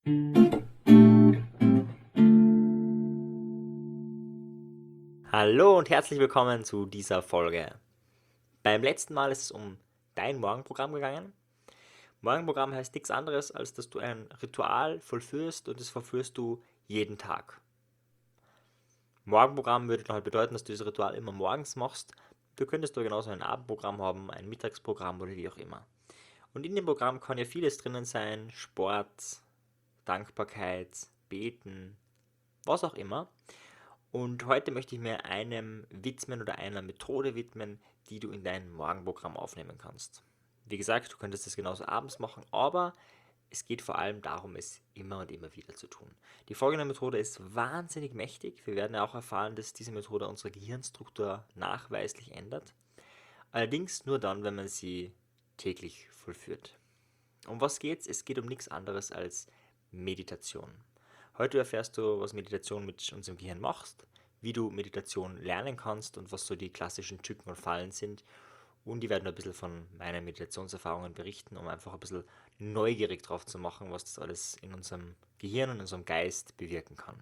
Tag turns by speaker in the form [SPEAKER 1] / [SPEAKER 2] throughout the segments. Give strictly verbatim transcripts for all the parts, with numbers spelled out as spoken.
[SPEAKER 1] Hallo und herzlich willkommen zu dieser Folge. Beim letzten Mal ist es um dein Morgenprogramm gegangen. Morgenprogramm heißt nichts anderes, als dass du ein Ritual vollführst und das vollführst du jeden Tag. Morgenprogramm würde dann halt bedeuten, dass du dieses Ritual immer morgens machst. Du könntest aber genauso ein Abendprogramm haben, ein Mittagsprogramm oder wie auch immer. Und in dem Programm kann ja vieles drinnen sein: Sport, Dankbarkeit, Beten, was auch immer. Und heute möchte ich mir einem widmen oder einer Methode widmen, die du in dein Morgenprogramm aufnehmen kannst. Wie gesagt, du könntest das genauso abends machen, aber es geht vor allem darum, es immer und immer wieder zu tun. Die folgende Methode ist wahnsinnig mächtig. Wir werden ja auch erfahren, dass diese Methode unsere Gehirnstruktur nachweislich ändert. Allerdings nur dann, wenn man sie täglich vollführt. Um was geht's? Es geht um nichts anderes als Meditation. Heute erfährst du, was Meditation mit unserem Gehirn macht, wie du Meditation lernen kannst und was so die klassischen Tücken und Fallen sind. Und ich werde ein bisschen von meinen Meditationserfahrungen berichten, um einfach ein bisschen neugierig drauf zu machen, was das alles in unserem Gehirn und in unserem Geist bewirken kann.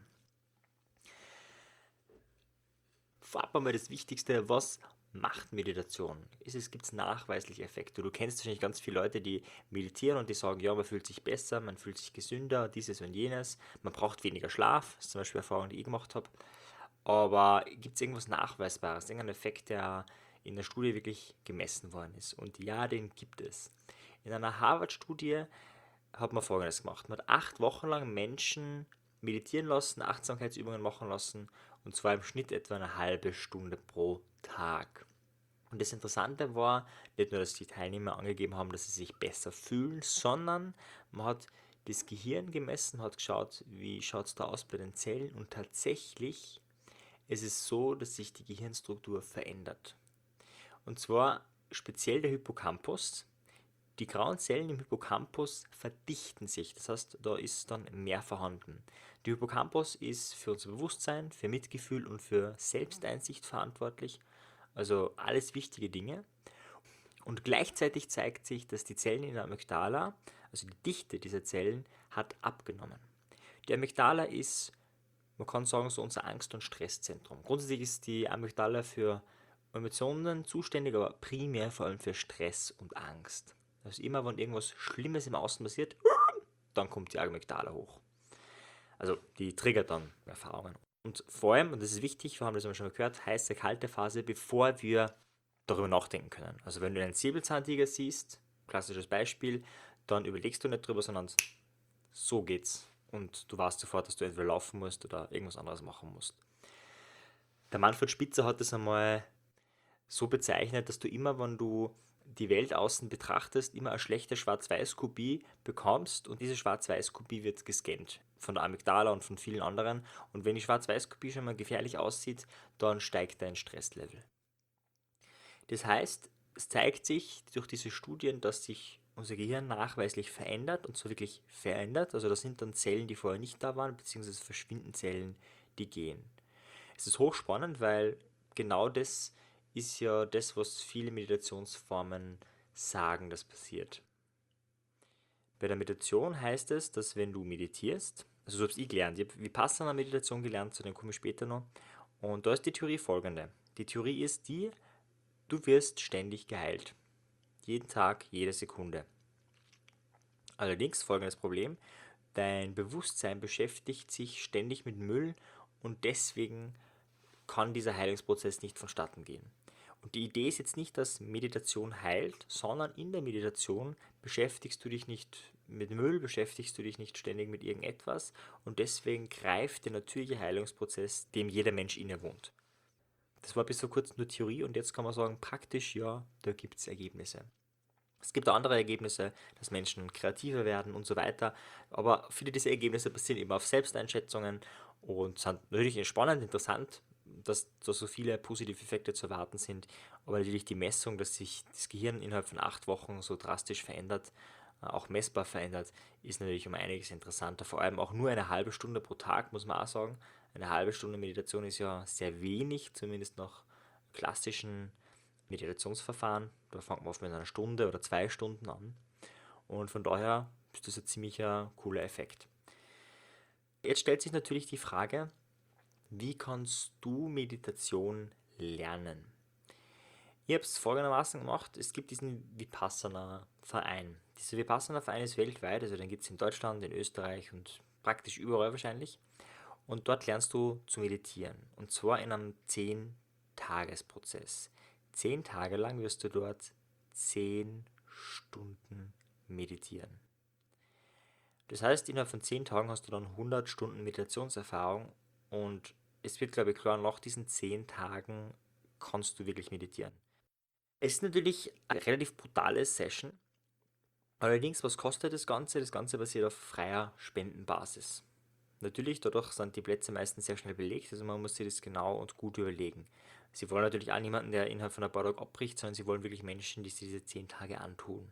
[SPEAKER 1] Vorab einmal das Wichtigste: Was macht Meditation? Es gibt nachweislich Effekte. Du kennst wahrscheinlich ganz viele Leute, die meditieren und die sagen, ja, man fühlt sich besser, man fühlt sich gesünder, dieses und jenes, man braucht weniger Schlaf. Das ist zum Beispiel Erfahrung, die ich gemacht habe. Aber gibt es irgendwas Nachweisbares, irgendeinen Effekt, der in der Studie wirklich gemessen worden ist? Und ja, den gibt es. In einer Harvard-Studie hat man Folgendes gemacht. Man hat acht Wochen lang Menschen meditieren lassen, Achtsamkeitsübungen machen lassen, und zwar im Schnitt etwa eine halbe Stunde pro Tag. Und das Interessante war nicht nur, dass die Teilnehmer angegeben haben, dass sie sich besser fühlen, sondern man hat das Gehirn gemessen, hat geschaut, wie schaut es da aus bei den Zellen, und tatsächlich ist es so, dass sich die Gehirnstruktur verändert. Und zwar speziell der Hippocampus. Die grauen Zellen im Hippocampus verdichten sich, das heißt, da ist dann mehr vorhanden. Der Hippocampus ist für unser Bewusstsein, für Mitgefühl und für Selbsteinsicht verantwortlich, also alles wichtige Dinge. Und gleichzeitig zeigt sich, dass die Zellen in der Amygdala, also die Dichte dieser Zellen, hat abgenommen. Die Amygdala ist, man kann sagen, so unser Angst- und Stresszentrum. Grundsätzlich ist die Amygdala für Emotionen zuständig, aber primär vor allem für Stress und Angst. Also immer, wenn irgendwas Schlimmes im Außen passiert, dann kommt die Amygdala hoch. Also die triggert dann Erfahrungen. Und vor allem, und das ist wichtig, wir haben das schon mal gehört, heiße, kalte Phase, bevor wir darüber nachdenken können. Also wenn du einen Säbelzahntiger siehst, klassisches Beispiel, dann überlegst du nicht drüber, sondern so geht's. Und du weißt sofort, dass du entweder laufen musst oder irgendwas anderes machen musst. Der Manfred Spitzer hat das einmal so bezeichnet, dass du immer, wenn du die Welt außen betrachtest, immer eine schlechte Schwarz-Weiß-Kopie bekommst, und diese Schwarz-Weiß-Kopie wird gescannt von der Amygdala und von vielen anderen, und wenn die Schwarz-Weiß-Kopie schon mal gefährlich aussieht, dann steigt dein Stresslevel. Das heißt, es zeigt sich durch diese Studien, dass sich unser Gehirn nachweislich verändert, und zwar wirklich verändert. Also das sind dann Zellen, die vorher nicht da waren, beziehungsweise verschwinden Zellen, die gehen. Es ist hochspannend, weil genau das ist ja das, was viele Meditationsformen sagen, das passiert. Bei der Meditation heißt es, dass wenn du meditierst, also so habe ich gelernt, ich habe Vipassana-Meditation gelernt, zu dem komme ich später noch, und da ist die Theorie folgende. Die Theorie ist die: Du wirst ständig geheilt. Jeden Tag, jede Sekunde. Allerdings folgendes Problem: Dein Bewusstsein beschäftigt sich ständig mit Müll, und deswegen kann dieser Heilungsprozess nicht vonstatten gehen. Und die Idee ist jetzt nicht, dass Meditation heilt, sondern in der Meditation beschäftigst du dich nicht mit Müll, beschäftigst du dich nicht ständig mit irgendetwas, und deswegen greift der natürliche Heilungsprozess, dem jeder Mensch innewohnt. Das war bis vor kurzem nur Theorie, und jetzt kann man sagen, praktisch ja, da gibt es Ergebnisse. Es gibt auch andere Ergebnisse, dass Menschen kreativer werden und so weiter, aber viele dieser Ergebnisse basieren eben auf Selbsteinschätzungen und sind natürlich spannend, interessant, dass da so viele positive Effekte zu erwarten sind, aber natürlich die Messung, dass sich das Gehirn innerhalb von acht Wochen so drastisch verändert, äh, auch messbar verändert, ist natürlich um einiges interessanter. Vor allem auch nur eine halbe Stunde pro Tag, muss man auch sagen. Eine halbe Stunde Meditation ist ja sehr wenig, zumindest nach klassischen Meditationsverfahren. Da fängt man oft mit einer Stunde oder zwei Stunden an. Und von daher ist das ein ziemlicher cooler Effekt. Jetzt stellt sich natürlich die Frage, wie kannst du Meditation lernen? Ich habe es folgendermaßen gemacht, es gibt diesen Vipassana-Verein. Dieser Vipassana-Verein ist weltweit, also den gibt es in Deutschland, in Österreich und praktisch überall wahrscheinlich. Und dort lernst du zu meditieren. Und zwar in einem zehn-Tages-Prozess. Zehn Tage lang wirst du dort zehn Stunden meditieren. Das heißt, innerhalb von zehn Tagen hast du dann hundert Stunden Meditationserfahrung und es wird, glaube ich, klar, nach diesen zehn Tagen kannst du wirklich meditieren. Es ist natürlich eine relativ brutale Session. Allerdings, was kostet das Ganze? Das Ganze basiert auf freier Spendenbasis. Natürlich, dadurch sind die Plätze meistens sehr schnell belegt, also man muss sich das genau und gut überlegen. Sie wollen natürlich auch niemanden, der innerhalb von ein paar Tagen abbricht, sondern sie wollen wirklich Menschen, die sich diese zehn Tage antun.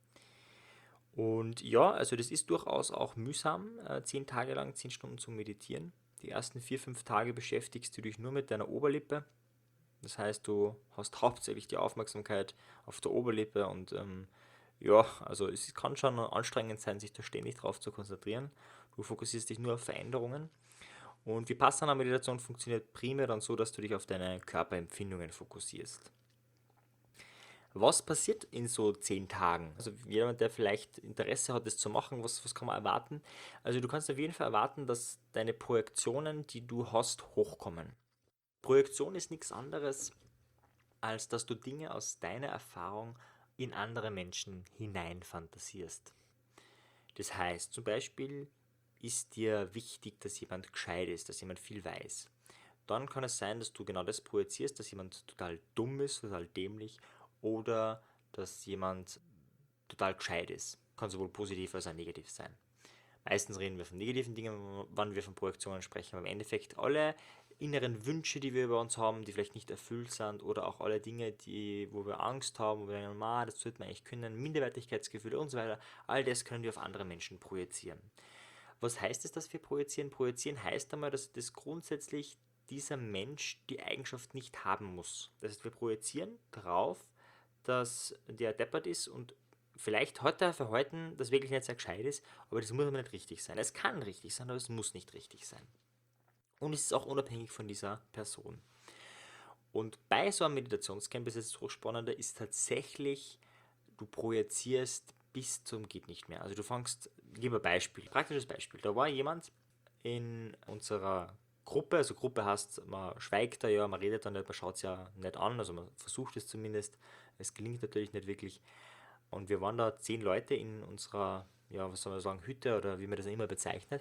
[SPEAKER 1] Und ja, also das ist durchaus auch mühsam, äh, zehn Tage lang, zehn Stunden zu meditieren. Die ersten vier, fünf Tage beschäftigst du dich nur mit deiner Oberlippe. Das heißt, du hast hauptsächlich die Aufmerksamkeit auf der Oberlippe und ähm, ja, also es kann schon anstrengend sein, sich da ständig drauf zu konzentrieren. Du fokussierst dich nur auf Veränderungen. Und Vipassana-Meditation funktioniert primär dann so, dass du dich auf deine Körperempfindungen fokussierst. Was passiert in so zehn Tagen? Also jemand, der vielleicht Interesse hat, das zu machen, was, was kann man erwarten? Also du kannst auf jeden Fall erwarten, dass deine Projektionen, die du hast, hochkommen. Projektion ist nichts anderes, als dass du Dinge aus deiner Erfahrung in andere Menschen hineinfantasierst. Das heißt, zum Beispiel ist dir wichtig, dass jemand gescheit ist, dass jemand viel weiß. Dann kann es sein, dass du genau das projizierst, dass jemand total dumm ist, total dämlich oder dass jemand total gescheit ist. Kann sowohl positiv als auch negativ sein. Meistens reden wir von negativen Dingen, wann wir von Projektionen sprechen, aber im Endeffekt alle inneren Wünsche, die wir über uns haben, die vielleicht nicht erfüllt sind oder auch alle Dinge, die, wo wir Angst haben, wo wir denken, ah, das sollte man eigentlich können, Minderwertigkeitsgefühle und so weiter, all das können wir auf andere Menschen projizieren. Was heißt es, dass wir projizieren? Projizieren heißt einmal, dass das grundsätzlich dieser Mensch die Eigenschaft nicht haben muss. Das heißt, wir projizieren darauf, dass der deppert ist und vielleicht hat er Verhalten, das wirklich nicht sehr gescheit ist, aber das muss aber nicht richtig sein. Es kann richtig sein, aber es muss nicht richtig sein. Und es ist auch unabhängig von dieser Person. Und bei so einem Meditationscamp ist es so spannender, ist tatsächlich, du projizierst bis zum geht nicht mehr. Also du fängst, ich gebe ein Beispiel, praktisches Beispiel. Da war jemand in unserer Gruppe, also Gruppe heißt, man schweigt da ja, man redet da nicht, man schaut es ja nicht an, also man versucht es zumindest. Es gelingt natürlich nicht wirklich. Und wir waren da zehn Leute in unserer, ja, was soll man sagen, Hütte oder wie man das immer bezeichnet.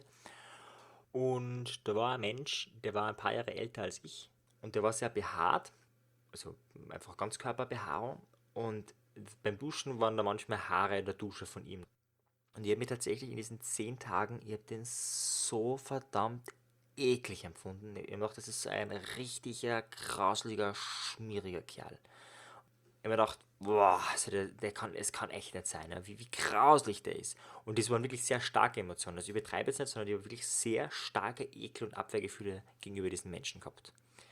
[SPEAKER 1] Und da war ein Mensch, der war ein paar Jahre älter als ich und der war sehr behaart, also einfach Ganzkörperbehaarung und beim Duschen waren da manchmal Haare in der Dusche von ihm. Und ich habe mich tatsächlich in diesen zehn Tagen, ich habe den so verdammt eklig empfunden. Ich habe gedacht, das ist so ein richtiger, grauslicher, schmieriger Kerl. Ich habe mir gedacht, boah, also der, der kann, es kann echt nicht sein, ne? wie, wie grauslich der ist. Und das waren wirklich sehr starke Emotionen. Also ich übertreibe jetzt nicht, sondern ich habe wirklich sehr starke Ekel- und Abwehrgefühle gegenüber diesen Menschen gehabt.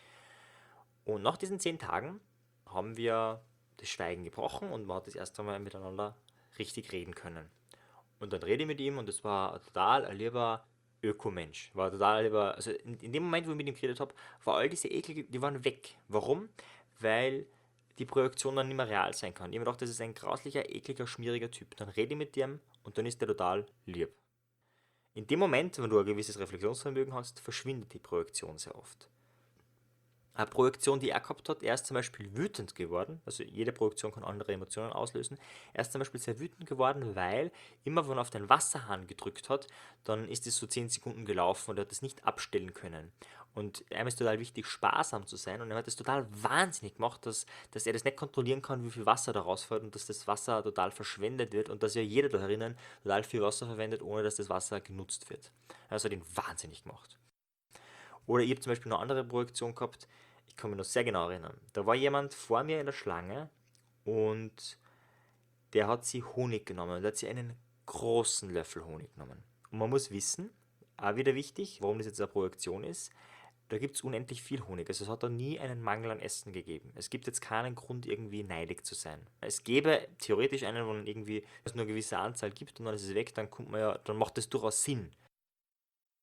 [SPEAKER 1] Und nach diesen zehn Tagen haben wir das Schweigen gebrochen und man hat das erste Mal miteinander richtig reden können. Und dann rede ich mit ihm und das war total ein lieber Ökomensch. War total lieber, also in, in dem Moment, wo ich mit ihm geredet habe, war all diese Ekel, die waren weg. Warum? Weil die Projektion dann nicht mehr real sein kann. Ich habe mir gedacht, das ist ein grauslicher, ekliger, schmieriger Typ. Dann rede ich mit dem und dann ist der total lieb. In dem Moment, wenn du ein gewisses Reflexionsvermögen hast, verschwindet die Projektion sehr oft. Eine Projektion, die er gehabt hat, er ist zum Beispiel wütend geworden, also jede Projektion kann andere Emotionen auslösen, er ist zum Beispiel sehr wütend geworden, weil immer wenn er auf den Wasserhahn gedrückt hat, dann ist es so zehn Sekunden gelaufen und er hat es nicht abstellen können. Und ihm ist total wichtig, sparsam zu sein und er hat es total wahnsinnig gemacht, dass, dass er das nicht kontrollieren kann, wie viel Wasser da rausfällt und dass das Wasser total verschwendet wird und dass ja jeder da drinnen total viel Wasser verwendet, ohne dass das Wasser genutzt wird. Das hat ihn wahnsinnig gemacht. Oder ich habe zum Beispiel eine andere Projektion gehabt, ich kann mich noch sehr genau erinnern. Da war jemand vor mir in der Schlange und der hat sich Honig genommen. Der hat sich einen großen Löffel Honig genommen. Und man muss wissen, auch wieder wichtig, warum das jetzt eine Projektion ist, da gibt es unendlich viel Honig. Also es hat da nie einen Mangel an Essen gegeben. Es gibt jetzt keinen Grund, irgendwie neidig zu sein. Es gäbe theoretisch einen, wo man irgendwie es nur eine gewisse Anzahl gibt und dann ist es weg, dann kommt man ja, dann macht das durchaus Sinn.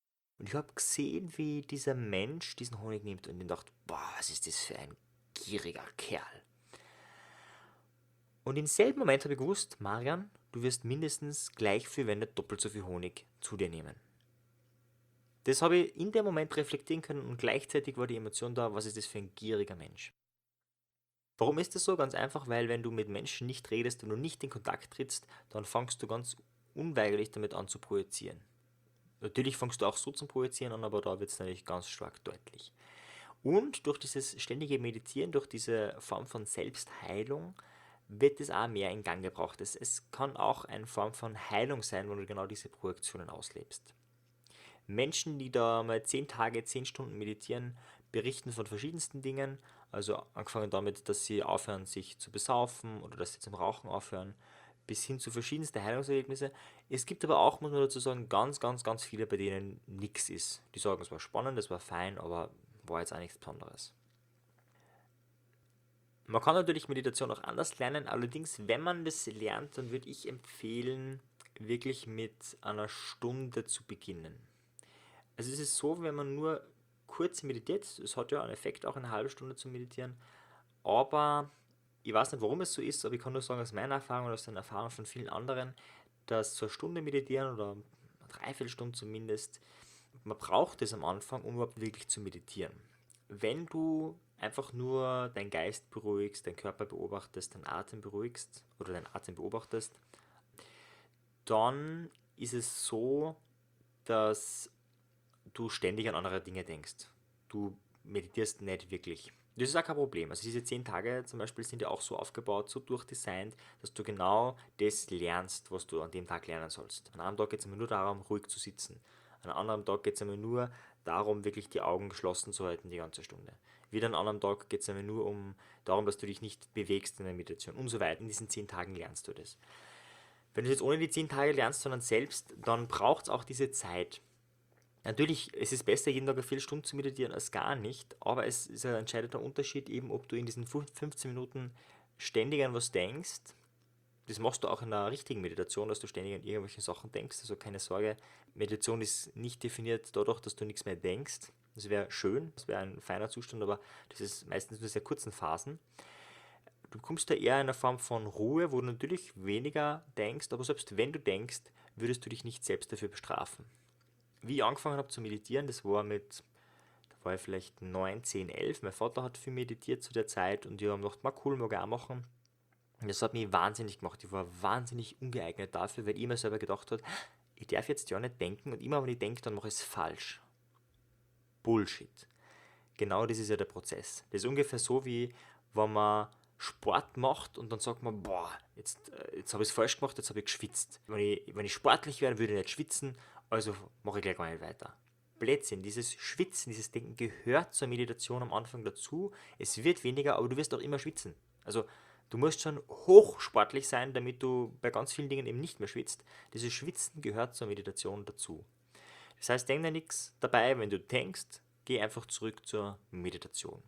[SPEAKER 1] Und ich habe gesehen, wie dieser Mensch diesen Honig nimmt und ich dachte, boah, was ist das für ein gieriger Kerl. Und im selben Moment habe ich gewusst, Marian, du wirst mindestens gleich viel, wenn nicht doppelt so viel Honig zu dir nehmen. Das habe ich in dem Moment reflektieren können und gleichzeitig war die Emotion da, was ist das für ein gieriger Mensch. Warum ist das so? Ganz einfach, weil wenn du mit Menschen nicht redest, wenn du nicht in Kontakt trittst, dann fangst du ganz unweigerlich damit an zu projizieren. Natürlich fängst du auch so zum Projizieren an, aber da wird es natürlich ganz stark deutlich. Und durch dieses ständige Meditieren, durch diese Form von Selbstheilung, wird es auch mehr in Gang gebracht. Es, es kann auch eine Form von Heilung sein, wo du genau diese Projektionen auslebst. Menschen, die da mal zehn Tage, zehn Stunden meditieren, berichten von verschiedensten Dingen. Also angefangen damit, dass sie aufhören, sich zu besaufen oder dass sie zum Rauchen aufhören, bis hin zu verschiedensten Heilungserlebnisse. Es gibt aber auch, muss man dazu sagen, ganz, ganz, ganz viele, bei denen nichts ist. Die sagen, es war spannend, es war fein, aber war jetzt auch nichts Besonderes. Man kann natürlich Meditation auch anders lernen, allerdings, wenn man das lernt, dann würde ich empfehlen, wirklich mit einer Stunde zu beginnen. Also es ist so, wenn man nur kurz meditiert, es hat ja einen Effekt, auch eine halbe Stunde zu meditieren, aber ich weiß nicht, warum es so ist, aber ich kann nur sagen, aus meiner Erfahrung und aus den Erfahrungen von vielen anderen, dass so eine Stunde meditieren oder eine Dreiviertelstunde zumindest, man braucht es am Anfang, um überhaupt wirklich zu meditieren. Wenn du einfach nur deinen Geist beruhigst, deinen Körper beobachtest, deinen Atem beruhigst oder deinen Atem beobachtest, dann ist es so, dass du ständig an andere Dinge denkst. Du meditierst nicht wirklich. Das ist auch kein Problem. Also diese zehn Tage zum Beispiel sind ja auch so aufgebaut, so durchdesignt, dass du genau das lernst, was du an dem Tag lernen sollst. An einem Tag geht es immer nur darum, ruhig zu sitzen. An einem anderen Tag geht es immer nur darum, wirklich die Augen geschlossen zu halten die ganze Stunde. Wieder an einem anderen Tag geht es immer nur um darum, dass du dich nicht bewegst in der Meditation und so weiter. In diesen zehn Tagen lernst du das. Wenn du es jetzt ohne die zehn Tage lernst, sondern selbst, dann braucht es auch diese Zeit. Natürlich, es ist besser, jeden Tag eine Viertelstunde zu meditieren als gar nicht, aber es ist ein entscheidender Unterschied eben, ob du in diesen fünfzehn Minuten ständig an was denkst. Das machst du auch in einer richtigen Meditation, dass du ständig an irgendwelche Sachen denkst. Also keine Sorge, Meditation ist nicht definiert dadurch, dass du nichts mehr denkst. Das wäre schön, das wäre ein feiner Zustand, aber das ist meistens nur sehr kurzen Phasen. Du kommst da eher in einer Form von Ruhe, wo du natürlich weniger denkst, aber selbst wenn du denkst, würdest du dich nicht selbst dafür bestrafen. Wie ich angefangen habe zu meditieren, das war mit, da war ich vielleicht neun, zehn, elf. Mein Vater hat viel meditiert zu der Zeit und ich habe gedacht, mal cool, mag ich auch machen. Und das hat mich wahnsinnig gemacht. Ich war wahnsinnig ungeeignet dafür, weil ich mir selber gedacht habe, ich darf jetzt ja nicht denken und immer wenn ich denke, dann mache ich es falsch. Bullshit. Genau das ist ja der Prozess. Das ist ungefähr so, wie wenn man Sport macht und dann sagt man, boah, jetzt, äh, jetzt habe ich es falsch gemacht, jetzt habe ich geschwitzt. Wenn ich, wenn ich sportlich wäre, würde ich nicht schwitzen, also mache ich gleich gar nicht weiter. Blödsinn, dieses Schwitzen, dieses Denken gehört zur Meditation am Anfang dazu. Es wird weniger, aber du wirst auch immer schwitzen. Also du musst schon hochsportlich sein, damit du bei ganz vielen Dingen eben nicht mehr schwitzt. Dieses Schwitzen gehört zur Meditation dazu. Das heißt, denk dir nichts dabei, wenn du denkst, geh einfach zurück zur Meditation.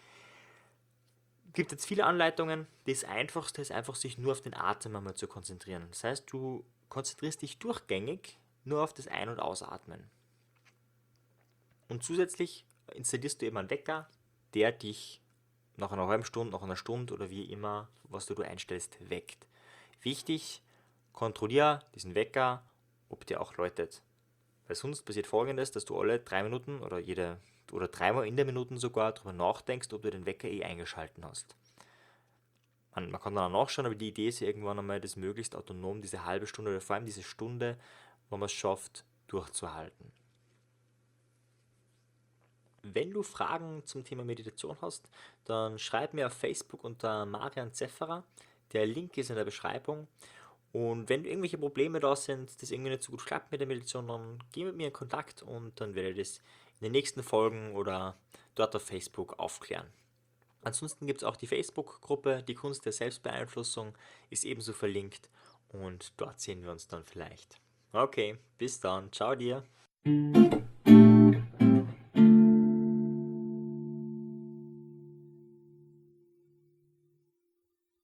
[SPEAKER 1] Es gibt jetzt viele Anleitungen. Das Einfachste ist einfach, sich nur auf den Atem einmal zu konzentrieren. Das heißt, du konzentrierst dich durchgängig nur auf das Ein- und Ausatmen. Und zusätzlich installierst du eben einen Wecker, der dich nach einer halben Stunde, nach einer Stunde oder wie immer, was du, du einstellst, weckt. Wichtig, kontrolliere diesen Wecker, ob der auch läutet. Weil sonst passiert Folgendes, dass du alle drei Minuten oder jede oder dreimal in der Minute sogar darüber nachdenkst, ob du den Wecker eh eingeschalten hast. Man, man kann dann auch nachschauen, aber die Idee ist ja irgendwann einmal, das möglichst autonom diese halbe Stunde oder vor allem diese Stunde, wo man es schafft, durchzuhalten. Wenn du Fragen zum Thema Meditation hast, dann schreib mir auf Facebook unter Marian Zefferer. Der Link ist in der Beschreibung. Und wenn irgendwelche Probleme da sind, das irgendwie nicht so gut klappt mit der Meditation, dann geh mit mir in Kontakt und dann werde ich das in den nächsten Folgen oder dort auf Facebook aufklären. Ansonsten gibt es auch die Facebook-Gruppe, die Kunst der Selbstbeeinflussung ist ebenso verlinkt und dort sehen wir uns dann vielleicht. Okay, bis dann, ciao dir.